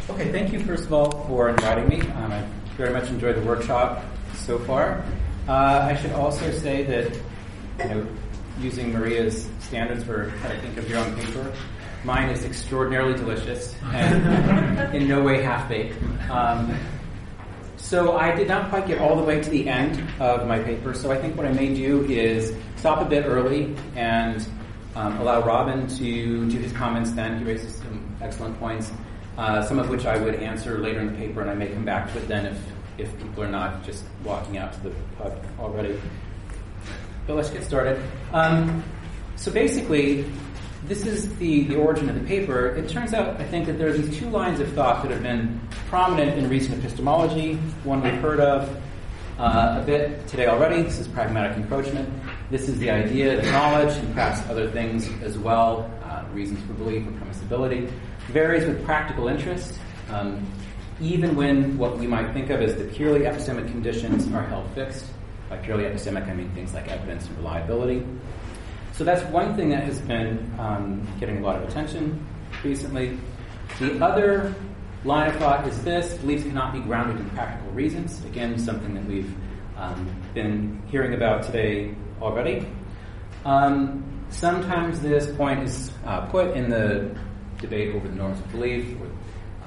Okay, thank you first of all for inviting me. I very much enjoyed the workshop so far. I should also say that, using Maria's standards for how to think of your own paper, mine is extraordinarily delicious and in no way half-baked. So I did not quite get all the way to the end of my paper, so I think what I may do is stop a bit early and allow Robin to do his comments then. He raises some excellent points, some of which I would answer later in the paper, and I may come back to it then if people are not just walking out to the pub already. But let's get started. So basically, this is the origin of the paper. It turns out, I think, that there are these two lines of thought that have been prominent in recent epistemology. One we've heard of a bit today already. This is pragmatic encroachment. This is the idea that knowledge, and perhaps other things as well, reasons for belief or permissibility, varies with practical interest, even when what we might think of as the purely epistemic conditions are held fixed. By purely epistemic, I mean things like evidence and reliability. So that's one thing that has been getting a lot of attention recently. The other line of thought is this: beliefs cannot be grounded in practical reasons. Again, something that we've been hearing about today already. Sometimes this point is put in the debate over the norms of belief, or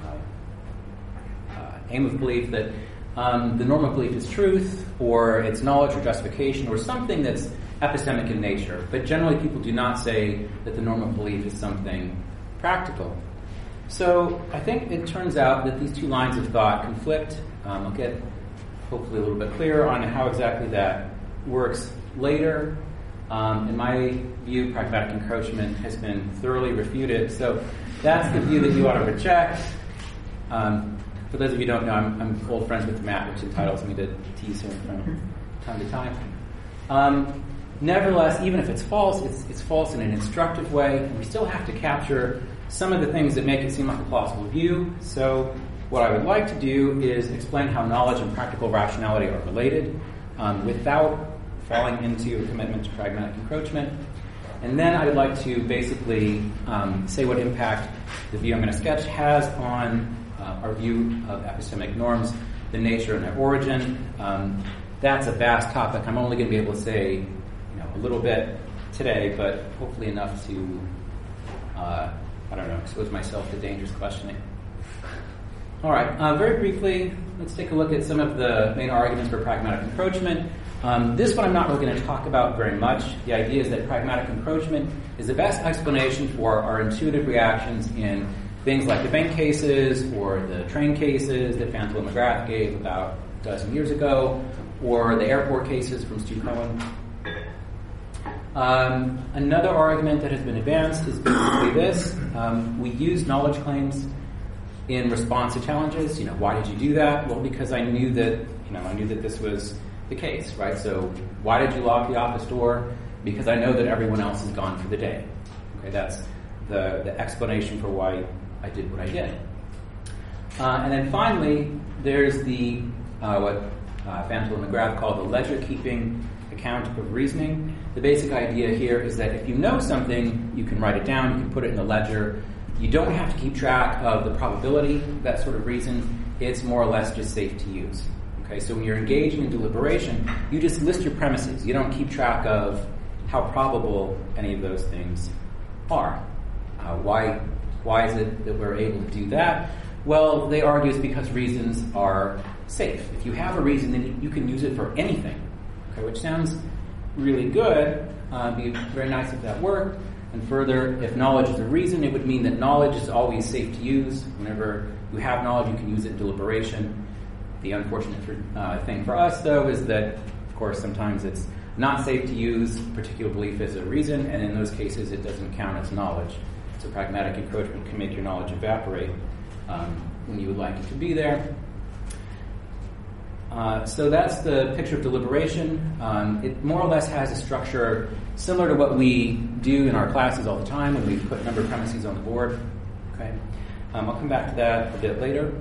aim of belief, that the norm of belief is truth, or it's knowledge or justification, or something that's epistemic in nature. But generally people do not say that the norm of belief is something practical. So I think it turns out that these two lines of thought conflict. I'll get hopefully a little bit clearer on how exactly that works later. In my view, pragmatic encroachment has been thoroughly refuted. So that's the view that you ought to reject. For those of you who don't know, I'm old friends with Matt, which entitles me to tease him from time to time. Nevertheless, even if it's false, it's false in an instructive way, and we still have to capture some of the things that make it seem like a plausible view. So what I would like to do is explain how knowledge and practical rationality are related without falling into a commitment to pragmatic encroachment. And then I would like to basically say what impact the view I'm going to sketch has on our view of epistemic norms, the nature and their origin. That's a vast topic. I'm only going to be able to say a little bit today, but hopefully enough to, expose myself to dangerous questioning. All right, very briefly, let's take a look at some of the main arguments for pragmatic encroachment. This one I'm not really going to talk about very much. The idea is that pragmatic encroachment is the best explanation for our intuitive reactions in things like the bank cases or the train cases that Fantel and McGrath gave about a dozen years ago, or the airport cases from Stu Cohen. Another argument that has been advanced is basically this. We use knowledge claims in response to challenges. Why did you do that? Well, because I knew that this was the case, right? So why did you lock the office door? Because I know that everyone else is gone for the day. Okay, that's the explanation for why I did what I did. And then finally, there's the what Fantel and McGrath call the ledger-keeping account of reasoning. The basic idea here is that if you know something, you can write it down, you can put it in the ledger. You don't have to keep track of the probability of that sort of reason. It's more or less just safe to use. Okay, so when you're engaging in deliberation, you just list your premises. You don't keep track of how probable any of those things are. Why is it that we're able to do that? Well, they argue it's because reasons are safe. If you have a reason, then you can use it for anything, okay, which sounds really good. It'd be very nice if that worked. And further, if knowledge is a reason, it would mean that knowledge is always safe to use. Whenever you have knowledge, you can use it in deliberation. The unfortunate thing for us, though, is that, of course, sometimes it's not safe to use a particular belief as a reason, and in those cases, it doesn't count as knowledge. So pragmatic encroachment can make your knowledge evaporate when you would like it to be there. So that's the picture of deliberation. It more or less has a structure similar to what we do in our classes all the time when we put a number of premises on the board. Okay, I'll come back to that a bit later.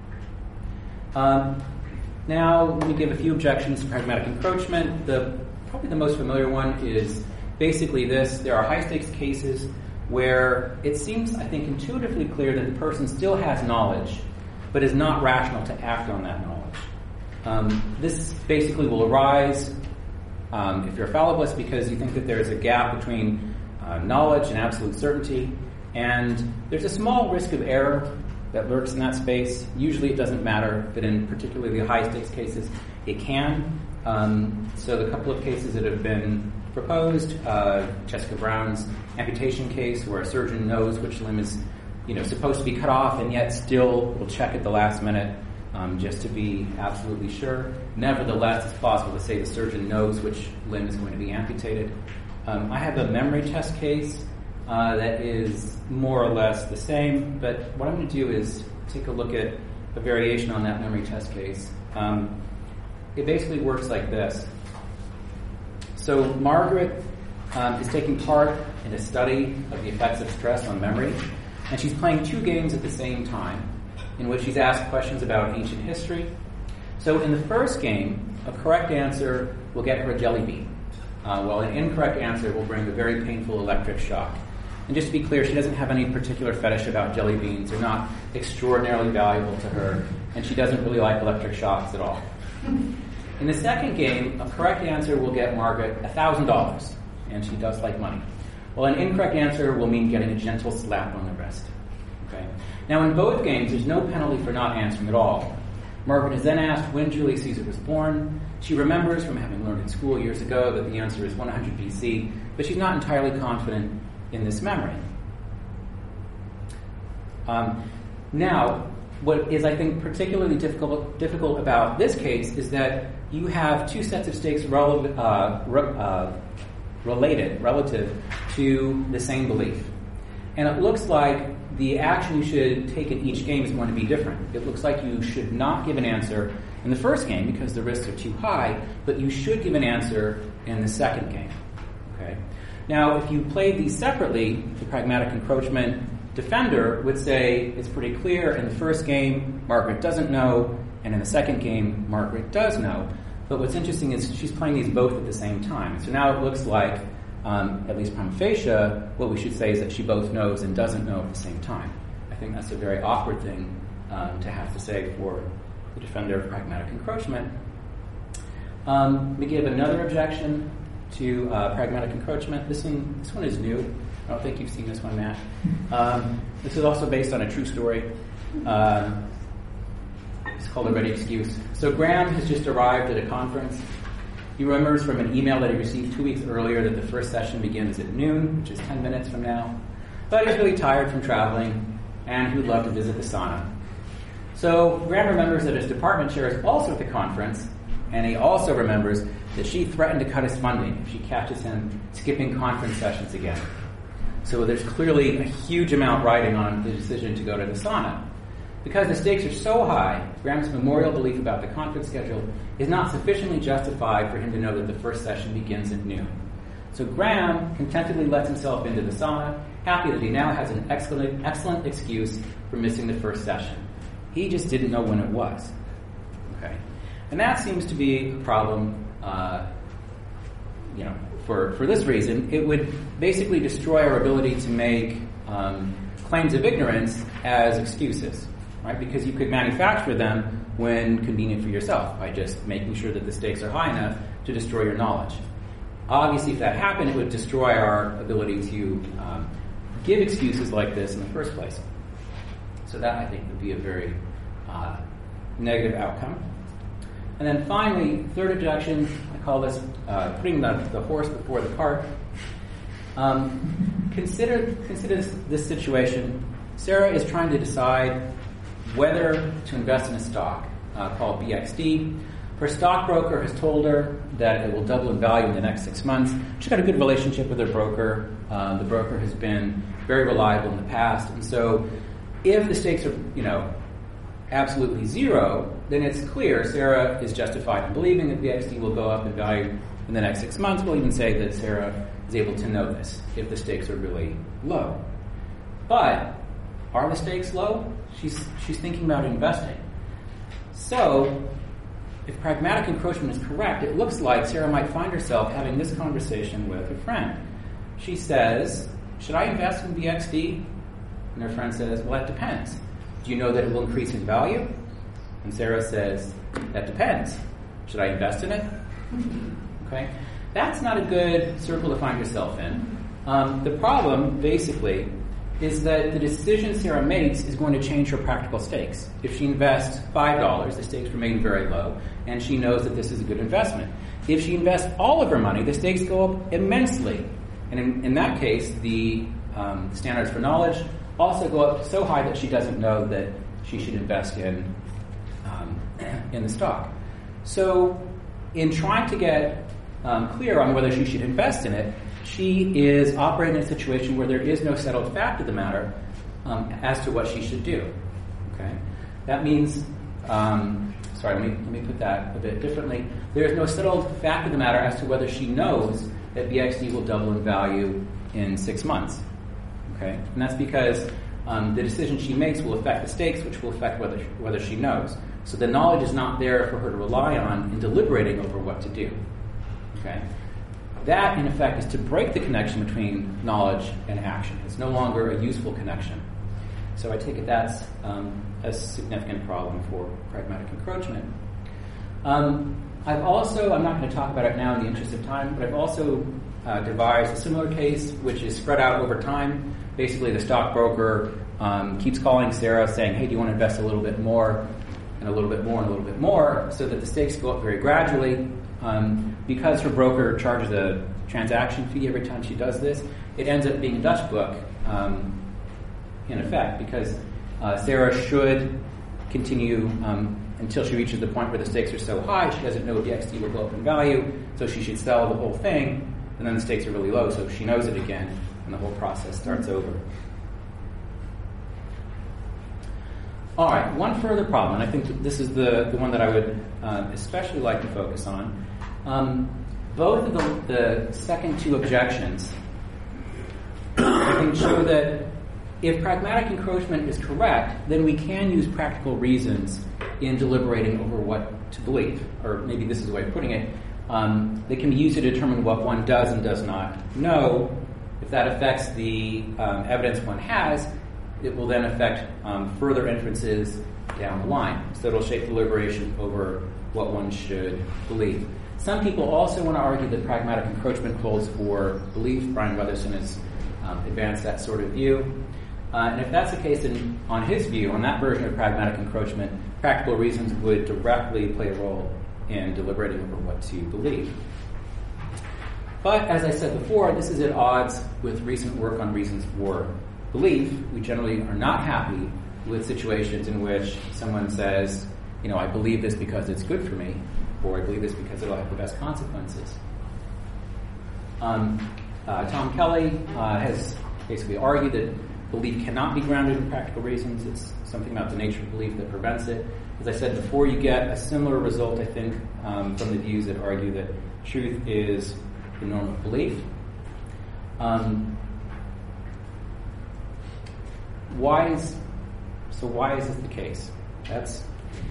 Now, let me give a few objections to pragmatic encroachment. Probably the most familiar one is basically this. There are high-stakes cases where it seems, I think, intuitively clear that the person still has knowledge but is not rational to act on that knowledge. This basically will arise if you're a fallibilist because you think that there's a gap between knowledge and absolute certainty, and there's a small risk of error that lurks in that space. Usually it doesn't matter, but in particularly high-stakes cases, it can. So the couple of cases that have been proposed, Jessica Brown's amputation case, where a surgeon knows which limb is supposed to be cut off and yet still will check at the last minute just to be absolutely sure. Nevertheless, it's possible to say the surgeon knows which limb is going to be amputated. I have a memory test case that is more or less the same, but what I'm going to do is take a look at a variation on that memory test case. It basically works like this. So Margaret is taking part in a study of the effects of stress on memory, and she's playing two games at the same time, in which she's asked questions about ancient history. So in the first game, a correct answer will get her a jelly bean, while an incorrect answer will bring a very painful electric shock. And just to be clear, she doesn't have any particular fetish about jelly beans. They're not extraordinarily valuable to her, and she doesn't really like electric shocks at all. In the second game, a correct answer will get Margaret $1,000, and she does like money. Well, an incorrect answer will mean getting a gentle slap on the wrist. Okay? Now, in both games, there's no penalty for not answering at all. Margaret is then asked when Julius Caesar was born. She remembers from having learned in school years ago that the answer is 100 BC, but she's not entirely confident in this memory. Now, what is, I think, particularly difficult about this case is that you have two sets of stakes relative to the same belief. And it looks like the action you should take in each game is going to be different. It looks like you should not give an answer in the first game because the risks are too high, but you should give an answer in the second game. Okay? Now, if you played these separately, the pragmatic encroachment defender would say it's pretty clear in the first game, Margaret doesn't know, and in the second game, Margaret does know. But what's interesting is she's playing these both at the same time. So now it looks like, at least prima facie, what we should say is that she both knows and doesn't know at the same time. I think that's a very awkward thing to have to say for the defender of pragmatic encroachment. We give another objection to pragmatic encroachment. This one is new. I don't think you've seen this one, Matt. This is also based on a true story. It's called A Ready Excuse. So Graham has just arrived at a conference. He remembers from an email that he received 2 weeks earlier that the first session begins at noon, which is 10 minutes from now. But he's really tired from traveling, and he would love to visit the sauna. So Graham remembers that his department chair is also at the conference, and he also remembers that she threatened to cut his funding if she catches him skipping conference sessions again. So there's clearly a huge amount riding on the decision to go to the sauna. Because the stakes are so high, Graham's memorial belief about the conference schedule is not sufficiently justified for him to know that the first session begins at noon. So Graham contentedly lets himself into the sauna, happy that he now has an excellent excuse for missing the first session. He just didn't know when it was. Okay, and that seems to be a problem. For this reason, it would basically destroy our ability to make claims of ignorance as excuses, right? Because you could manufacture them when convenient for yourself by just making sure that the stakes are high enough to destroy your knowledge. Obviously, if that happened, it would destroy our ability to give excuses like this in the first place. So that, I think, would be a very negative outcome. And then finally, third objection, I call this putting the horse before the cart. Consider this situation. Sarah is trying to decide whether to invest in a stock called BXD. Her stockbroker has told her that it will double in value in the next 6 months. She's got a good relationship with her broker. The broker has been very reliable in the past. And so if the stakes are, absolutely zero, then it's clear Sarah is justified in believing that BXD will go up in value in the next 6 months. We'll even say that Sarah is able to know this if the stakes are really low. But are the stakes low? She's thinking about investing. So if pragmatic encroachment is correct, it looks like Sarah might find herself having this conversation with a friend. She says, should I invest in BXD? And her friend says, well, that depends. Do do you know that it will increase in value? And Sarah says, that depends. Should I invest in it? Okay, that's not a good circle to find yourself in. The problem, basically, is that the decision Sarah makes is going to change her practical stakes. If she invests $5, the stakes remain very low, and she knows that this is a good investment. If she invests all of her money, the stakes go up immensely. And in that case, the standards for knowledge also go up so high that she doesn't know that she should invest in the stock. So in trying to get clear on whether she should invest in it, she is operating in a situation where there is no settled fact of the matter as to what she should do. Okay, that means, let me put that a bit differently. There is no settled fact of the matter as to whether she knows that BXD will double in value in 6 months. Okay, and that's because the decision she makes will affect the stakes, which will affect whether she knows. So the knowledge is not there for her to rely on in deliberating over what to do. Okay. That, in effect, is to break the connection between knowledge and action. It's no longer a useful connection. So I take it that's a significant problem for pragmatic encroachment. I'm not going to talk about it now in the interest of time, but I've also devised a similar case which is spread out over time. Basically, the stockbroker keeps calling Sarah saying, hey, do you want to invest a little bit more, and a little bit more, and a little bit more, so that the stakes go up very gradually. Because her broker charges a transaction fee every time she does this, it ends up being a Dutch book, in effect, because Sarah should continue until she reaches the point where the stakes are so high, she doesn't know if BXD will go up in value, so she should sell the whole thing, and then the stakes are really low, so she knows it again, and the whole process starts over. All right, one further problem, and I think this is the one that I would especially like to focus on. Both of the second two objections, I think, show that if pragmatic encroachment is correct, then we can use practical reasons in deliberating over what to believe. Or maybe this is the way of putting it. They can be used to determine what one does and does not know. If that affects the evidence one has, it will then affect further inferences down the line. So it'll shape deliberation over what one should believe. Some people also want to argue that pragmatic encroachment holds for belief. Brian Weatherson has advanced that sort of view. And if that's the case, then on his view, on that version of pragmatic encroachment, practical reasons would directly play a role in deliberating over what to believe. But as I said before, this is at odds with recent work on reasons for belief. We generally are not happy with situations in which someone says, I believe this because it's good for me, or I believe this because it'll have the best consequences. Tom Kelly has basically argued that belief cannot be grounded in practical reasons. It's something about the nature of belief that prevents it. As I said before, you get a similar result, I think, from the views that argue that truth is the norm of belief. Why is this the case? That's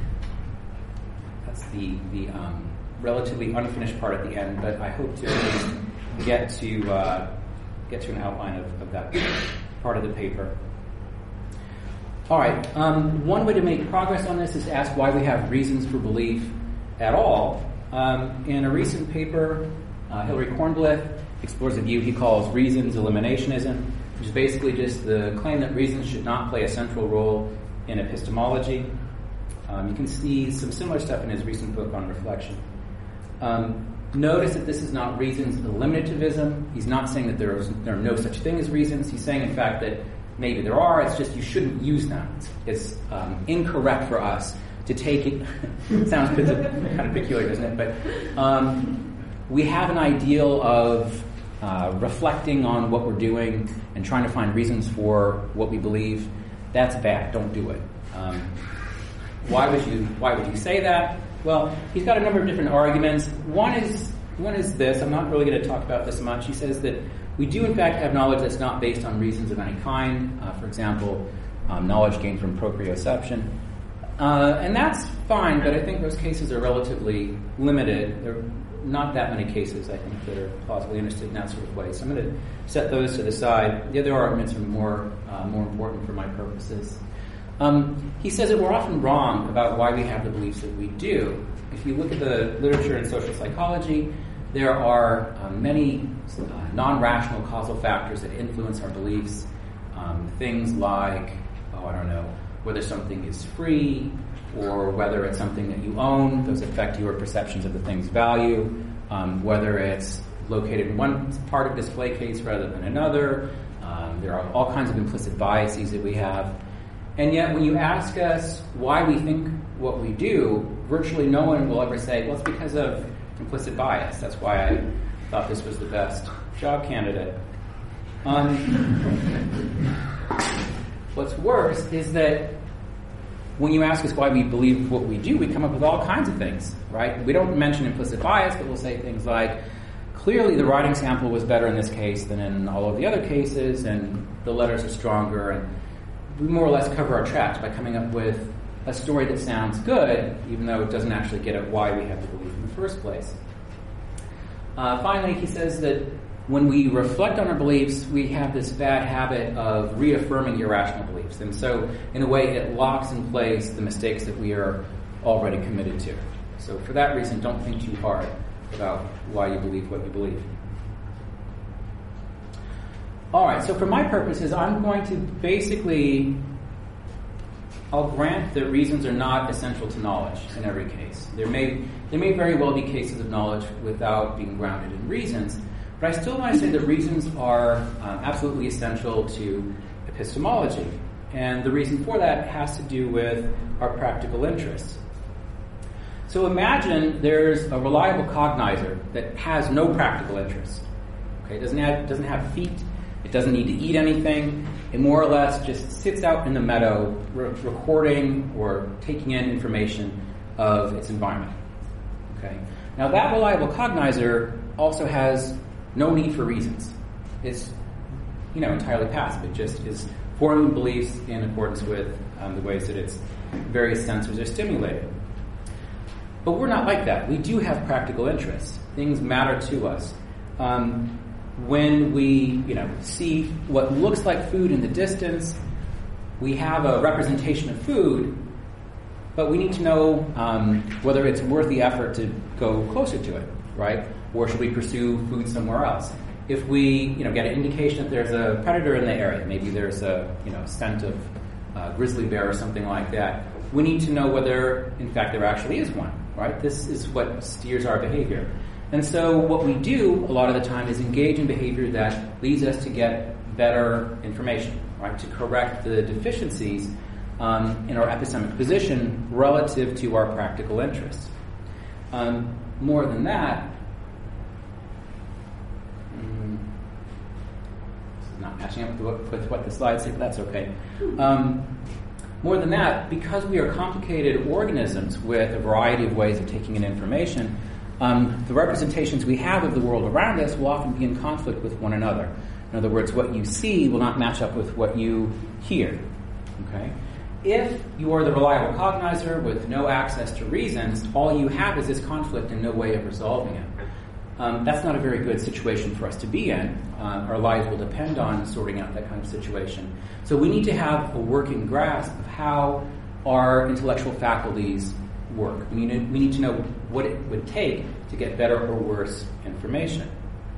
the relatively unfinished part at the end, but I hope to at least get to an outline of that part of the paper. All right. One way to make progress on this is to ask why we have reasons for belief at all. In a recent paper, Hilary Kornblith explores a view he calls reasons eliminationism, which is basically just the claim that reasons should not play a central role in epistemology. You can see some similar stuff in his recent book on reflection. Notice that this is not reasons eliminativism. He's not saying that there are no such thing as reasons. He's saying, in fact, that maybe there are. It's just you shouldn't use them. It's incorrect for us to take it. It sounds kind of peculiar, doesn't it? But we have an ideal of reflecting on what we're doing and trying to find reasons for what we believe. That's bad. Don't do it. Why would you say that? Well, he's got a number of different arguments. One is this. I'm not really going to talk about this much. He says that we do, in fact, have knowledge that's not based on reasons of any kind. For example, knowledge gained from proprioception. And that's fine, but I think those cases are relatively limited. There are not that many cases, I think, that are plausibly understood in that sort of way. So I'm going to set those to the side. The other arguments are more important for my purposes. He says that we're often wrong about why we have the beliefs that we do. If you look at the literature in social psychology, there are many non-rational causal factors that influence our beliefs. Things like, whether something is free or whether it's something that you own. Those affect your perceptions of the thing's value. Whether it's located in one part of display case rather than another. There are all kinds of implicit biases that we have. And yet when you ask us why we think what we do, virtually no one will ever say, well, it's because of implicit bias. That's why I thought this was the best job candidate. What's worse is that when you ask us why we believe what we do, we come up with all kinds of things, right? We don't mention implicit bias, but we'll say things like, clearly the writing sample was better in this case than in all of the other cases, and the letters are stronger, and we more or less cover our tracks by coming up with a story that sounds good, even though it doesn't actually get at why we have the belief in the first place. Finally, he says that when we reflect on our beliefs, we have this bad habit of reaffirming irrational beliefs. And so, in a way, it locks in place the mistakes that we are already committed to. So for that reason, don't think too hard about why you believe what you believe. All right, so for my purposes, I'm going to basically, I'll grant that reasons are not essential to knowledge in every case. There may very well be cases of knowledge without being grounded in reasons, but I still want to say that reasons are absolutely essential to epistemology. And the reason for that has to do with our practical interests. So imagine there's a reliable cognizer that has no practical interest. Okay, it doesn't have feet. It doesn't need to eat anything. It more or less just sits out in the meadow recording or taking in information of its environment. Okay. Now that reliable cognizer also has no need for reasons. It's entirely passive. It just is forming beliefs in accordance with the ways that its various sensors are stimulated. But we're not like that. We do have practical interests. Things matter to us. When we, see what looks like food in the distance, we have a representation of food, but we need to know whether it's worth the effort to go closer to it, right? Or should we pursue food somewhere else? If we, get an indication that there's a predator in the area, maybe there's a, scent of grizzly bear or something like that, we need to know whether, in fact, there actually is one, right? This is what steers our behavior. And so what we do a lot of the time is engage in behavior that leads us to get better information, right? To correct the deficiencies in our epistemic position relative to our practical interests. More than that, this is not matching up with what the slides say, but that's okay. More than that, because we are complicated organisms with a variety of ways of taking in information, the representations we have of the world around us will often be in conflict with one another. In other words, what you see will not match up with what you hear. Okay? If you are the reliable cognizer with no access to reasons, all you have is this conflict and no way of resolving it. That's not a very good situation for us to be in. Our lives will depend on sorting out that kind of situation. So we need to have a working grasp of how our intellectual faculties work. We need to know what it would take to get better or worse information.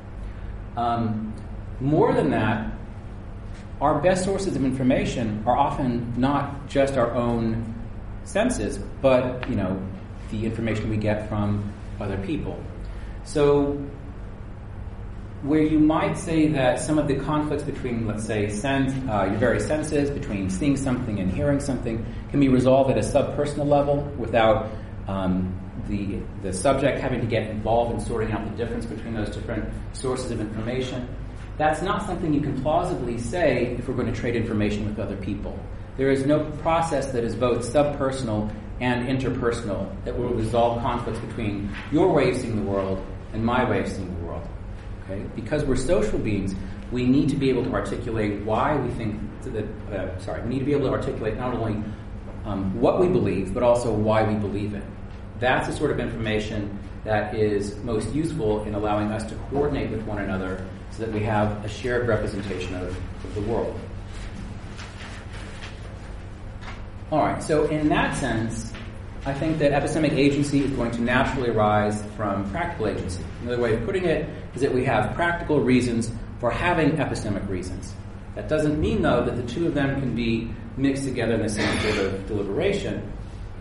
More than that, our best sources of information are often not just our own senses, but the information we get from other people. So where you might say that some of the conflicts between, let's say, your various senses, between seeing something and hearing something, can be resolved at a subpersonal level without the subject having to get involved in sorting out the difference between those different sources of information. That's not something you can plausibly say if we're going to trade information with other people. There is no process that is both subpersonal and interpersonal that will resolve conflicts between your way of seeing the world and my way of seeing the world. Okay? Because we're social beings, we need to be able to articulate why we think that. We need to be able to articulate not only what we believe, but also why we believe it. That's the sort of information that is most useful in allowing us to coordinate with one another so that we have a shared representation of the world. All right, so in that sense, I think that epistemic agency is going to naturally arise from practical agency. Another way of putting it is that we have practical reasons for having epistemic reasons. That doesn't mean, though, that the two of them can be mixed together in the same sort of deliberation.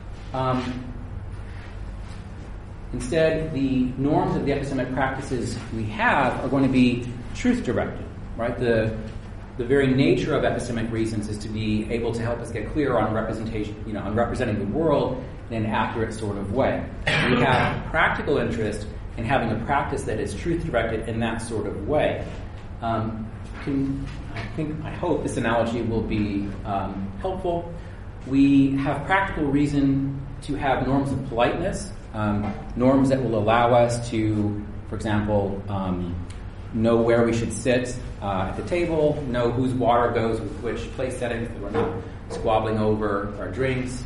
Instead, the norms of the epistemic practices we have are going to be truth-directed, right? The very nature of epistemic reasons is to be able to help us get clear on representation, on representing the world in an accurate sort of way. We have practical interest in having a practice that is truth-directed in that sort of way. I hope this analogy will be helpful. We have practical reason to have norms of politeness, norms that will allow us to, for example, know where we should sit at the table, know whose water goes with which place settings, so we're not squabbling over our drinks.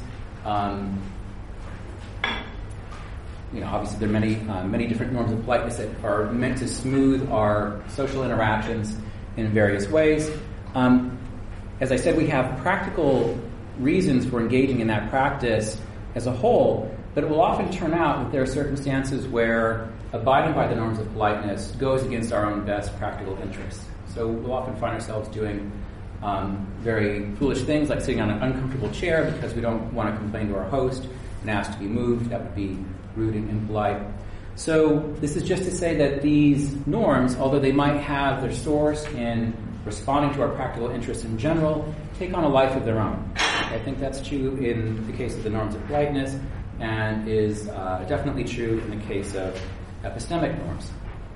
Obviously there are many different norms of politeness that are meant to smooth our social interactions in various ways. As I said, we have practical reasons for engaging in that practice as a whole, but it will often turn out that there are circumstances where abiding by the norms of politeness goes against our own best practical interests. So we'll often find ourselves doing very foolish things like sitting on an uncomfortable chair because we don't want to complain to our host and ask to be moved. That would be rude and impolite. So this is just to say that these norms, although they might have their source in responding to our practical interests in general, take on a life of their own. I think that's true in the case of the norms of politeness and is definitely true in the case of epistemic norms.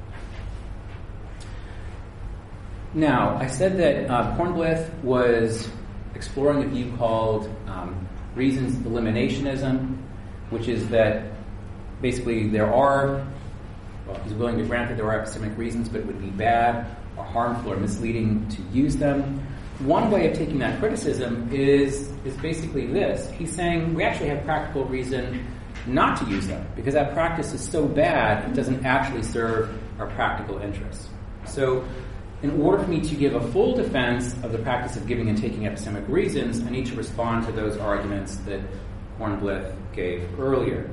Now, I said that Kornblith was exploring a view called reasons eliminationism, which is that basically he's willing to grant that there are epistemic reasons, but it would be bad or harmful or misleading to use them. One way of taking that criticism is basically this. He's saying we actually have practical reason not to use them because that practice is so bad it doesn't actually serve our practical interests. So in order for me to give a full defense of the practice of giving and taking epistemic reasons, I need to respond to those arguments that Kornblith gave earlier.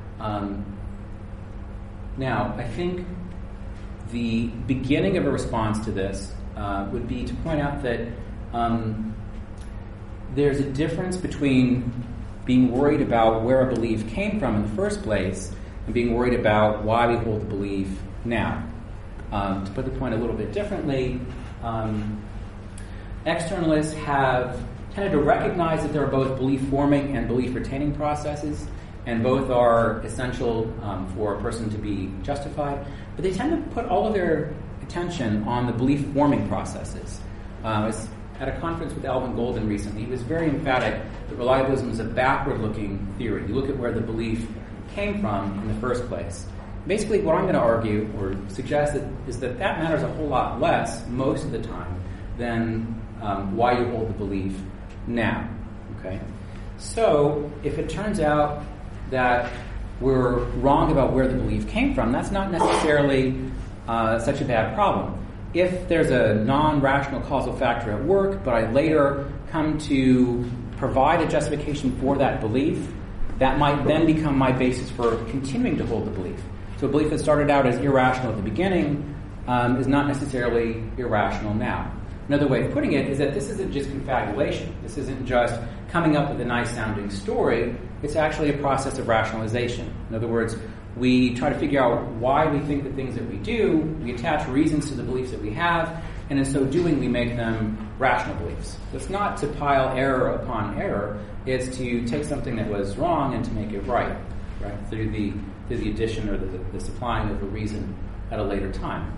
Now, I think the beginning of a response to this would be to point out that there's a difference between being worried about where a belief came from in the first place and being worried about why we hold the belief now. To put the point a little bit differently, externalists have tended to recognize that there are both belief-forming and belief-retaining processes, and both are essential for a person to be justified, but they tend to put all of their attention on the belief-forming processes. I was at a conference with Alvin Golden recently. He was very emphatic that reliabilism is a backward-looking theory. You look at where the belief came from in the first place. Basically, what I'm going to argue or suggest is that matters a whole lot less most of the time than why you hold the belief now. Okay? So, if it turns out that we're wrong about where the belief came from, that's not necessarily such a bad problem. If there's a non-rational causal factor at work, but I later come to provide a justification for that belief, that might then become my basis for continuing to hold the belief. So a belief that started out as irrational at the beginning is not necessarily irrational now. Another way of putting it is that this isn't just confabulation. This isn't just coming up with a nice-sounding story. It's actually a process of rationalization. In other words, we try to figure out why we think the things that we do, we attach reasons to the beliefs that we have, and in so doing we make them rational beliefs. So it's not to pile error upon error, it's to take something that was wrong and to make it right through the addition or the supplying of a reason at a later time.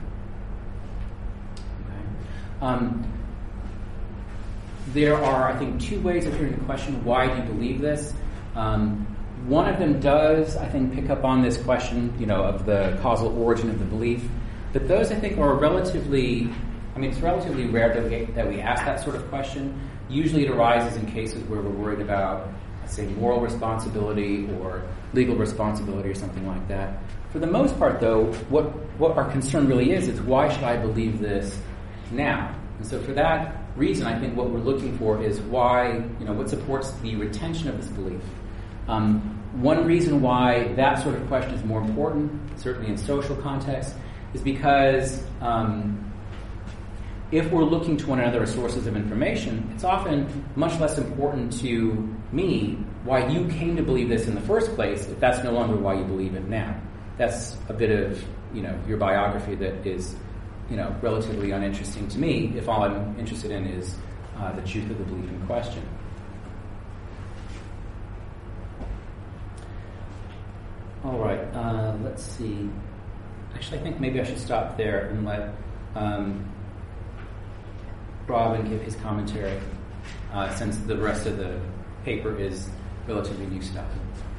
Okay. There are, I think, two ways of hearing the question, why do you believe this? One of them does, I think, pick up on this question, of the causal origin of the belief. But those, I think, are it's relatively rare that we ask that sort of question. Usually it arises in cases where we're worried about, let's say, moral responsibility or legal responsibility or something like that. For the most part, though, what our concern really is why should I believe this now? And so for that, reason, I think what we're looking for is why, what supports the retention of this belief. One reason why that sort of question is more important, certainly in social context, is because if we're looking to one another as sources of information, it's often much less important to me why you came to believe this in the first place if that's no longer why you believe it now. That's a bit of, your biography that is, relatively uninteresting to me if all I'm interested in is the truth of the belief in question. All right, let's see. Actually, I think maybe I should stop there and let Robin give his commentary, since the rest of the paper is relatively new stuff.